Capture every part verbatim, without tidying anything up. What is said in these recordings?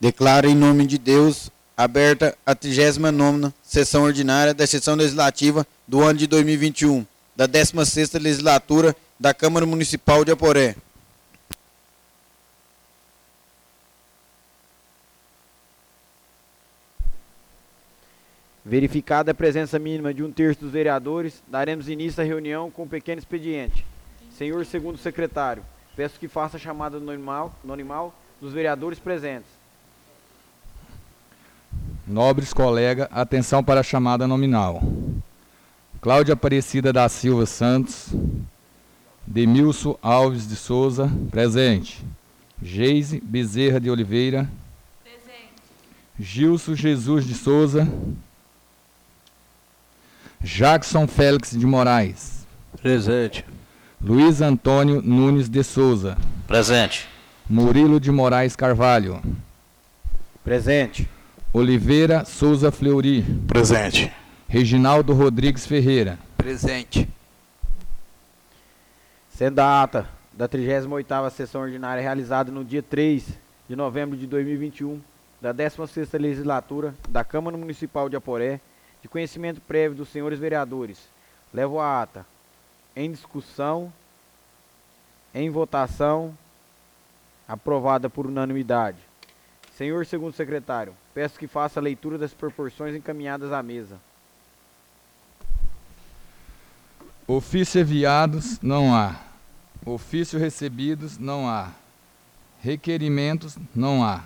Declaro em nome de Deus aberta a trigésima nona sessão ordinária da sessão legislativa do ano de dois mil e vinte e um, da décima sexta legislatura da Câmara Municipal de Aporé. Verificada a presença mínima de um terço dos vereadores, daremos início à reunião com um pequeno expediente. Senhor segundo secretário, peço que faça a chamada normal, normal dos vereadores presentes. Nobres colegas, atenção para a chamada nominal. Cláudia Aparecida da Silva Santos, Demilson Alves de Souza, presente. Geise Bezerra de Oliveira, presente. Gilson Jesus de Souza, Jackson Félix de Moraes, presente. Luiz Antônio Nunes de Souza, presente. Murilo de Moraes Carvalho, presente. Oliveira Souza Fleury, presente. Reginaldo Rodrigues Ferreira, presente. Sendo a ata da trigésima oitava sessão ordinária realizada no dia três de novembro de dois mil e vinte e um, da décima sexta legislatura da Câmara Municipal de Aporé, de conhecimento prévio dos senhores vereadores, levo a ata em discussão, em votação, aprovada por unanimidade. Senhor segundo secretário, peço que faça a leitura das proporções encaminhadas à mesa. Ofício enviados, não há. Ofício recebidos, não há. Requerimentos, não há.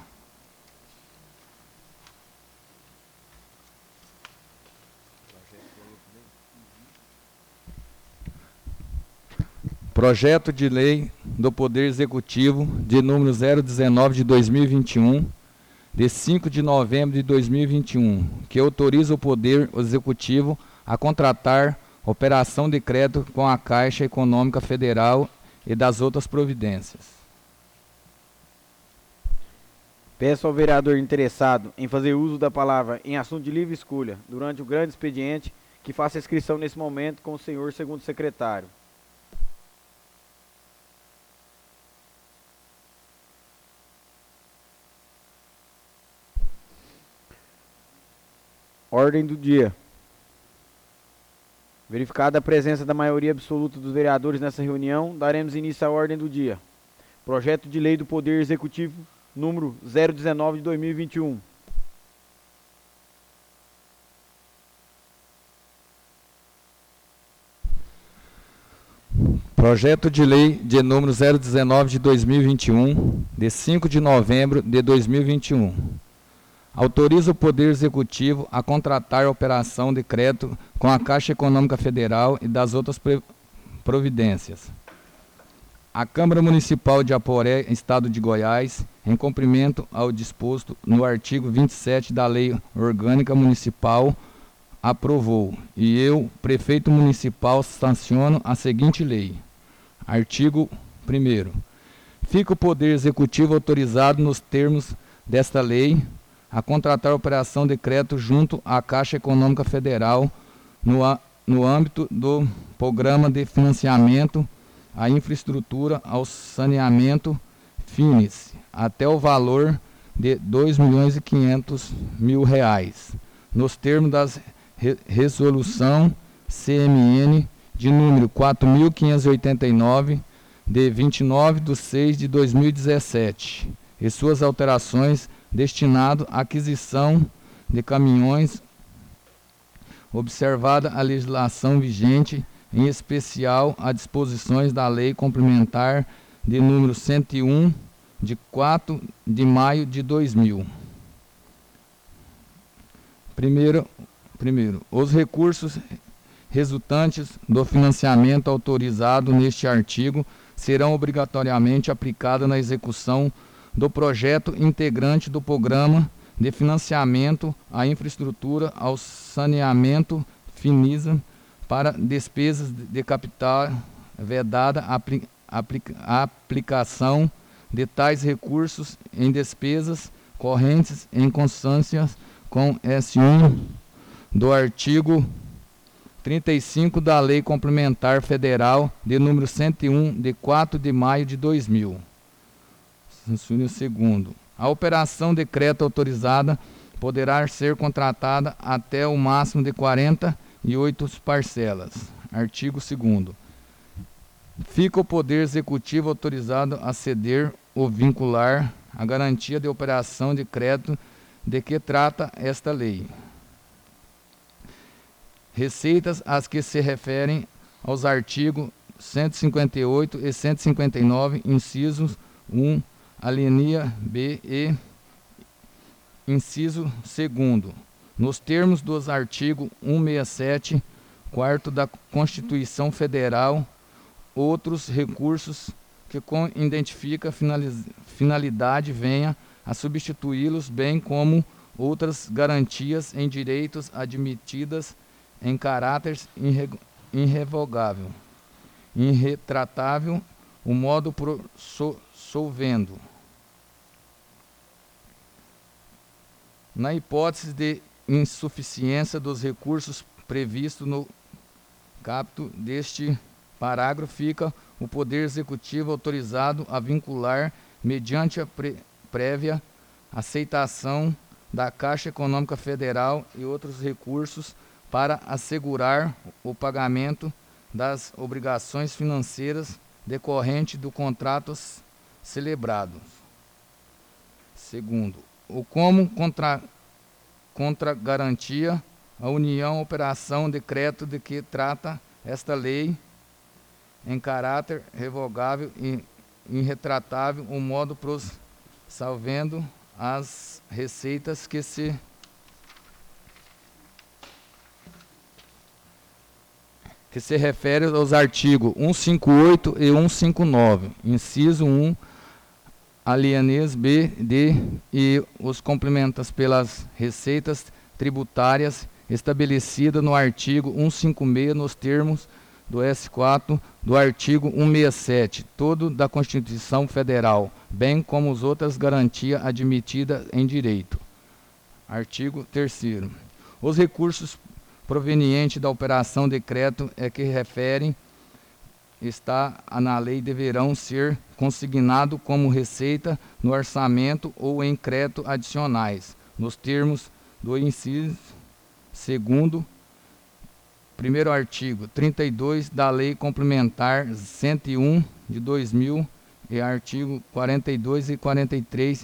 Projeto de Lei do Poder Executivo, de número zero dezenove de dois mil e vinte e um, de cinco de novembro de dois mil e vinte e um, que autoriza o Poder Executivo a contratar operação de crédito com a Caixa Econômica Federal e das outras providências. Peço ao vereador interessado em fazer uso da palavra em assunto de livre escolha durante o grande expediente que faça a inscrição nesse momento com o senhor segundo secretário. Ordem do dia. Verificada a presença da maioria absoluta dos vereadores nessa reunião, daremos início à ordem do dia. Projeto de Lei do Poder Executivo, número zero dezenove de dois mil e vinte e um. Projeto de Lei de número zero dezenove de dois mil e vinte e um, de cinco de novembro de dois mil e vinte e um. Autoriza o Poder Executivo a contratar a operação de crédito com a Caixa Econômica Federal e das outras providências. A Câmara Municipal de Aporé, Estado de Goiás, em cumprimento ao disposto no artigo vinte e sete da Lei Orgânica Municipal, aprovou, e eu, Prefeito Municipal, sanciono a seguinte lei. Artigo primeiro. Fica o Poder Executivo autorizado nos termos desta lei a contratar a operação de crédito junto à Caixa Econômica Federal no, no âmbito do Programa de Financiamento à Infraestrutura ao Saneamento FINES, até o valor de dois milhões e quinhentos mil reais, nos termos da re Resolução C M N de número quatro mil quinhentos e oitenta e nove, de vinte e nove de seis de dois mil e dezessete, e suas alterações destinado à aquisição de caminhões, observada a legislação vigente, em especial as disposições da Lei Complementar de número cento e um, de quatro de maio de dois mil. Primeiro, primeiro, os recursos resultantes do financiamento autorizado neste artigo serão obrigatoriamente aplicados na execução do projeto integrante do Programa de Financiamento à Infraestrutura ao Saneamento FINISA para despesas de capital, vedada a apli apli aplicação de tais recursos em despesas correntes em consonância com S um do artigo trinta e cinco da Lei Complementar Federal de número cento e um, de quatro de maio de dois mil. Sanciono segundo. A operação decreto autorizada poderá ser contratada até o máximo de quarenta e oito parcelas. Artigo segundo. Fica o Poder Executivo autorizado a ceder ou vincular a garantia de operação de crédito de que trata esta lei. Receitas às que se referem aos artigos cento e cinquenta e oito e cento e cinquenta e nove, incisos um, alínea B e inciso segundo, nos termos dos artigos cento e sessenta e sete, quarto da Constituição Federal, outros recursos que com identifica finalidade venha a substituí-los, bem como outras garantias em direitos admitidas em caráter irre, irrevogável, irretratável, o modo pro, so, solvendo. Na hipótese de insuficiência dos recursos previstos no caput deste parágrafo, fica o Poder Executivo autorizado a vincular, mediante a pre, prévia aceitação da Caixa Econômica Federal e outros recursos, para assegurar o pagamento das obrigações financeiras decorrentes do contrato celebrado. Segundo, o como contra, contra garantia, a União operação decreto de que trata esta lei em caráter revogável e irretratável, o modo pros salvendo as receitas que se que se refere aos artigos cento e cinquenta e oito e cento e cinquenta e nove, inciso um, alíneas B, D e os complementos pelas receitas tributárias estabelecida no artigo cento e cinquenta e seis nos termos do S quatro do artigo cento e sessenta e sete, todo da Constituição Federal, bem como as outras garantias admitidas em direito. Artigo terceiro. Os recursos provenientes da operação decreto é que referem está na lei deverão ser consignados como receita no orçamento ou em crédito adicionais, nos termos do inciso segundo, primeiro artigo trinta e dois da Lei Complementar cento e um de dois mil e artigo quarenta e dois e quarenta e três,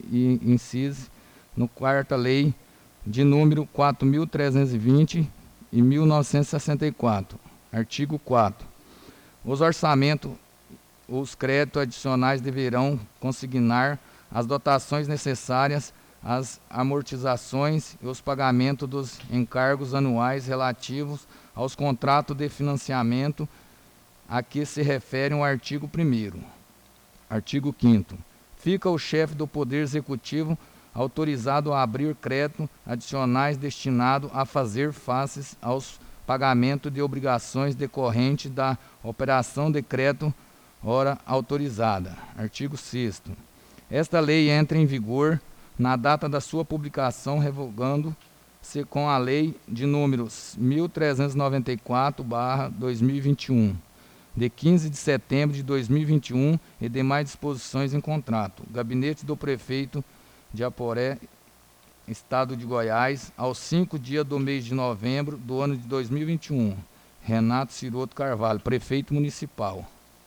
inciso no quarta Lei de número quatro mil trezentos e vinte e mil novecentos e sessenta e quatro. Artigo quarto. Os orçamentos, os créditos adicionais deverão consignar as dotações necessárias às amortizações e os pagamentos dos encargos anuais relativos aos contratos de financiamento a que se refere o artigo primeiro. Artigo quinto. Fica o chefe do Poder Executivo autorizado a abrir crédito adicionais destinado a fazer face aos pagamentos de obrigações decorrentes da operação de crédito ora autorizada. Artigo sexto. Esta lei entra em vigor na data da sua publicação, revogando-se com a lei de número mil trezentos e noventa e quatro barra dois mil e vinte e um, de quinze de setembro de dois mil e vinte e um, e demais disposições em contrato. Gabinete do Prefeito de Aporé, Estado de Goiás, aos cinco dias do mês de novembro do ano de dois mil e vinte e um. Renato Ciroto Carvalho, Prefeito Municipal.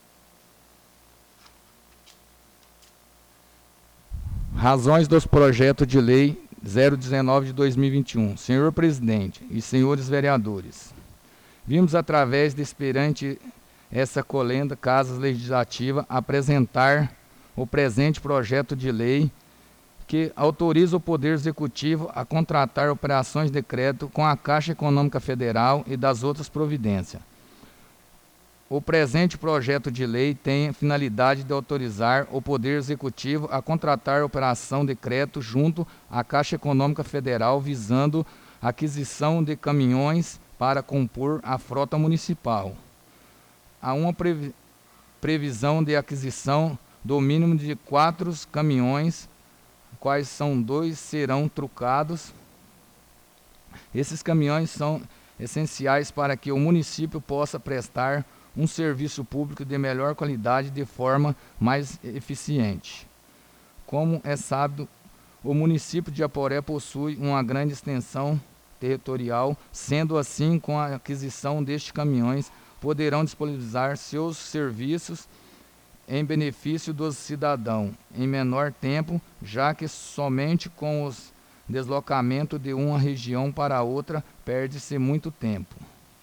Razões dos projetos de lei zero dezenove de dois mil e vinte e um. Senhor Presidente e senhores vereadores, vimos através desse perante essa colenda Casa Legislativa apresentar o presente projeto de lei que autoriza o Poder Executivo a contratar operações de crédito com a Caixa Econômica Federal e das outras providências. O presente projeto de lei tem a finalidade de autorizar o Poder Executivo a contratar operação de crédito junto à Caixa Econômica Federal visando a aquisição de caminhões para compor a frota municipal. Há uma previ- previsão de aquisição do mínimo de quatro caminhões, quais são dois serão trucados. Esses caminhões são essenciais para que o município possa prestar um serviço público de melhor qualidade de forma mais eficiente. Como é sábio, o município de Aporé possui uma grande extensão territorial, sendo assim, com a aquisição destes caminhões, poderão disponibilizar seus serviços em benefício do cidadão em menor tempo, já que somente com os deslocamentos de uma região para outra perde-se muito tempo.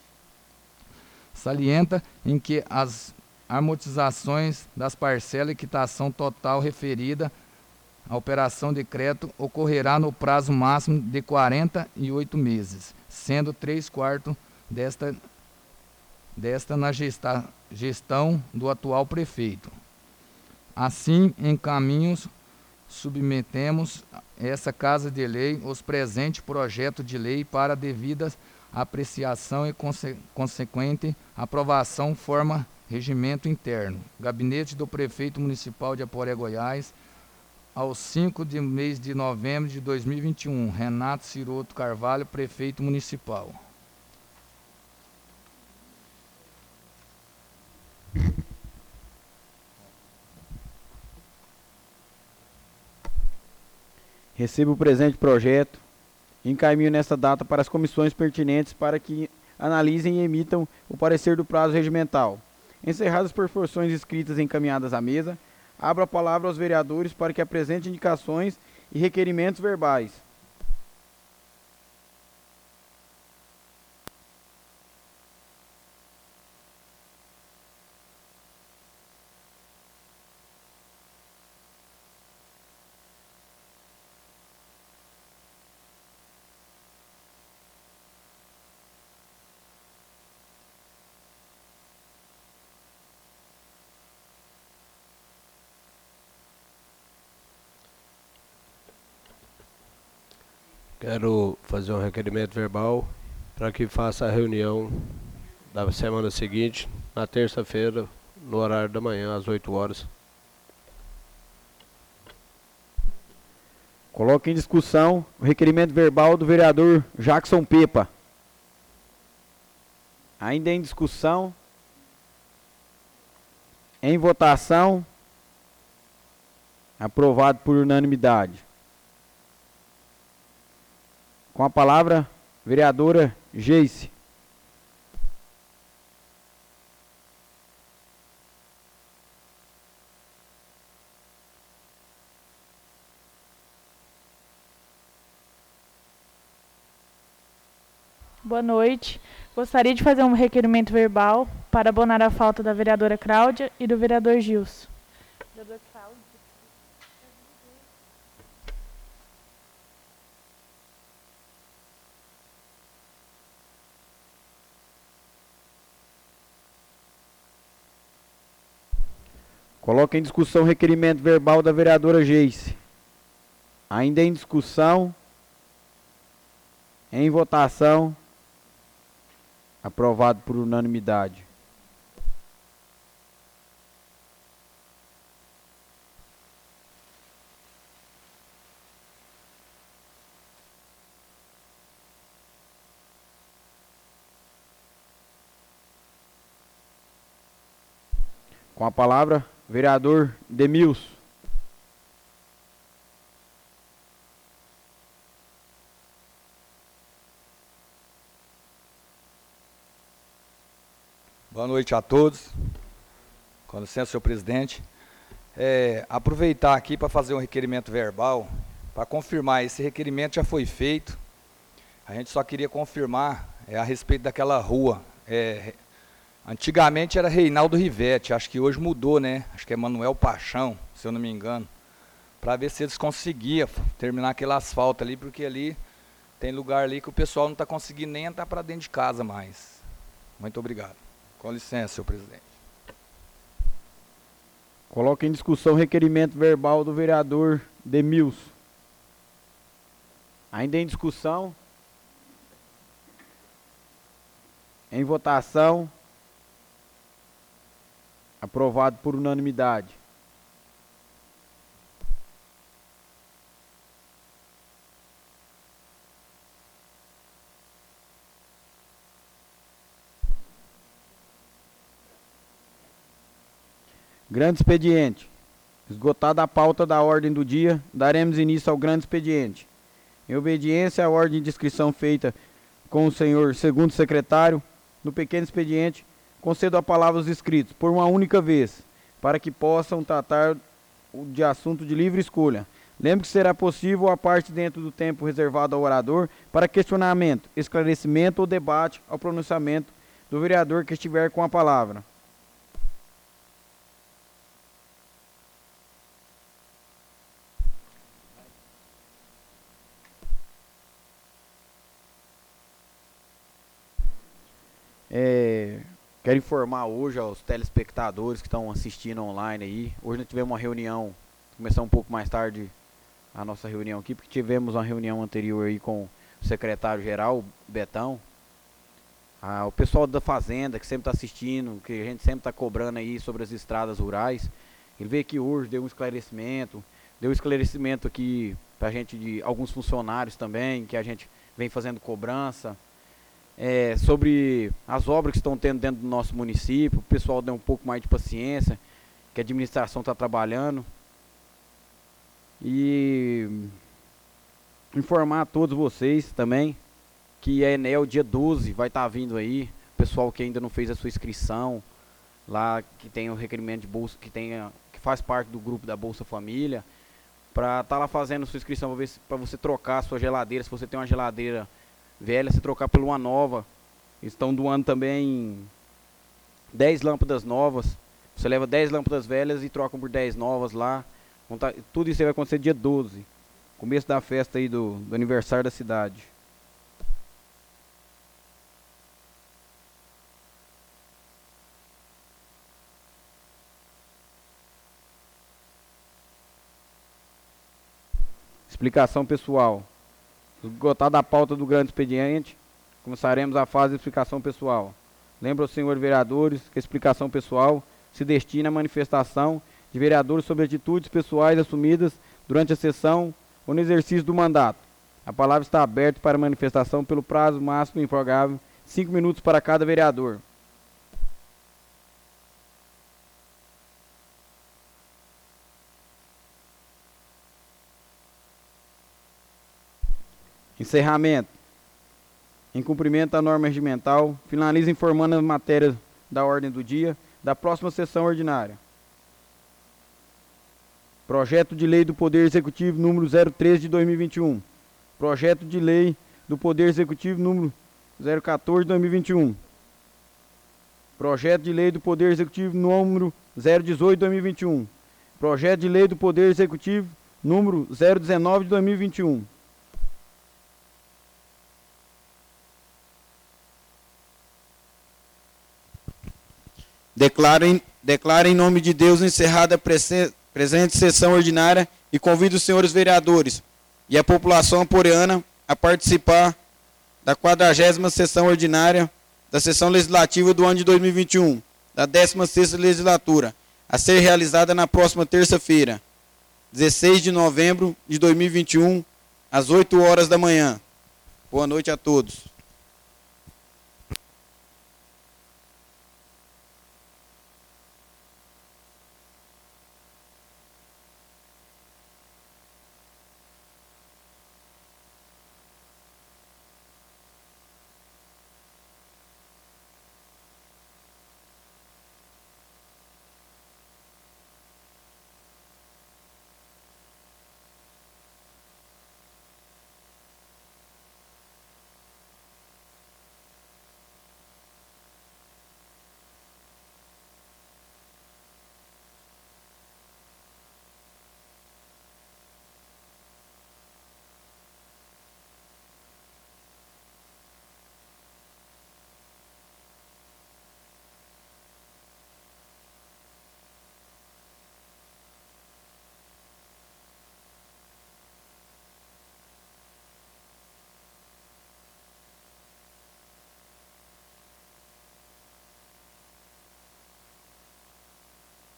Salienta em que as amortizações das parcelas e quitação total referida à operação de crédito ocorrerá no prazo máximo de quarenta e oito meses, sendo três quartos desta, desta na gesta, gestão do atual prefeito. Assim, em caminhos, submetemos essa Casa de Lei os presentes projetos de lei para devida apreciação e conse consequente aprovação forma regimento interno. Gabinete do Prefeito Municipal de Aporé, Goiás, ao cinco de mês de novembro de dois mil e vinte e um, Renato Ciroto Carvalho, Prefeito Municipal. Recebo o presente projeto e encaminho nesta data para as comissões pertinentes para que analisem e emitam o parecer do prazo regimental. Encerradas as porções escritas e encaminhadas à mesa, abro a palavra aos vereadores para que apresentem indicações e requerimentos verbais. Quero fazer um requerimento verbal para que faça a reunião da semana seguinte, na terça-feira, no horário da manhã, às oito horas. Coloque em discussão o requerimento verbal do vereador Jackson Pepa. Ainda em discussão. Em votação. Aprovado por unanimidade. Com a palavra, vereadora Geice. Boa noite. Gostaria de fazer um requerimento verbal para abonar a falta da vereadora Cláudia e do vereador Gilson. Vereador Cláudia. Coloque em discussão o requerimento verbal da vereadora Geice. Ainda em discussão. Em votação. Aprovado por unanimidade. Com a palavra, vereador Demilson. Boa noite a todos. Com licença, senhor presidente. É, aproveitar aqui para fazer um requerimento verbal, para confirmar, esse requerimento já foi feito. A gente só queria confirmar é, a respeito daquela rua. É, antigamente era Reinaldo Rivete, acho que hoje mudou, né? Acho que é Manuel Paixão, se eu não me engano. Para ver se eles conseguiam terminar aquele asfalto ali, porque ali tem lugar ali que o pessoal não está conseguindo nem entrar para dentro de casa mais. Muito obrigado. Com licença, senhor presidente. Coloque em discussão o requerimento verbal do vereador Demilson. Ainda em discussão. Em votação. Aprovado por unanimidade. Grande expediente. Esgotada a pauta da ordem do dia, daremos início ao grande expediente. Em obediência à ordem de inscrição feita com o senhor segundo secretário, no pequeno expediente, concedo a palavra aos inscritos, por uma única vez, para que possam tratar de assunto de livre escolha. Lembre que será possível a parte dentro do tempo reservado ao orador para questionamento, esclarecimento ou debate ao pronunciamento do vereador que estiver com a palavra. É, quero informar hoje aos telespectadores que estão assistindo online aí. Hoje nós tivemos uma reunião, começar um pouco mais tarde a nossa reunião aqui, porque tivemos uma reunião anterior aí com o secretário-geral, Betão. Ah, o pessoal da Fazenda, que sempre está assistindo, que a gente sempre está cobrando aí sobre as estradas rurais. Ele veio aqui hoje, deu um esclarecimento, deu um esclarecimento aqui pra gente de alguns funcionários também, que a gente vem fazendo cobrança. É, sobre as obras que estão tendo dentro do nosso município, o pessoal deu um pouco mais de paciência, que a administração está trabalhando. E informar a todos vocês também que a Enel dia doze vai estar tá vindo aí, o pessoal que ainda não fez a sua inscrição, lá que tem o requerimento de bolsa, que, tenha, que faz parte do grupo da Bolsa Família, para estar tá lá fazendo a sua inscrição para você trocar a sua geladeira, se você tem uma geladeira velha, se trocar por uma nova. Estão doando também dez lâmpadas novas. Você leva dez lâmpadas velhas e trocam por dez novas lá. Tudo isso aí vai acontecer dia doze, começo da festa aí do, do aniversário da cidade. Explicação pessoal. Esgotada a pauta do grande expediente, começaremos a fase de explicação pessoal. Lembra aos senhores vereadores que a explicação pessoal se destina à manifestação de vereadores sobre atitudes pessoais assumidas durante a sessão ou no exercício do mandato. A palavra está aberta para manifestação pelo prazo máximo improrrogável, cinco minutos para cada vereador. Encerramento. Em cumprimento da norma regimental, finaliza informando as matérias da ordem do dia da próxima sessão ordinária. Projeto de Lei do Poder Executivo número zero três de dois mil e vinte e um. Projeto de Lei do Poder Executivo número zero quatorze de dois mil e vinte e um. Projeto de Lei do Poder Executivo número zero dezoito de dois mil e vinte e um. Projeto de Lei do Poder Executivo número zero dezenove de dois mil e vinte e um. Declaro em, declaro em nome de Deus encerrada a prese, presente sessão ordinária e convido os senhores vereadores e a população aporeana a participar da quadragésima sessão ordinária da sessão legislativa do ano de dois mil e vinte e um, da décima sexta legislatura, a ser realizada na próxima terça-feira, dezesseis de novembro de dois mil e vinte e um, às oito horas da manhã. Boa noite a todos.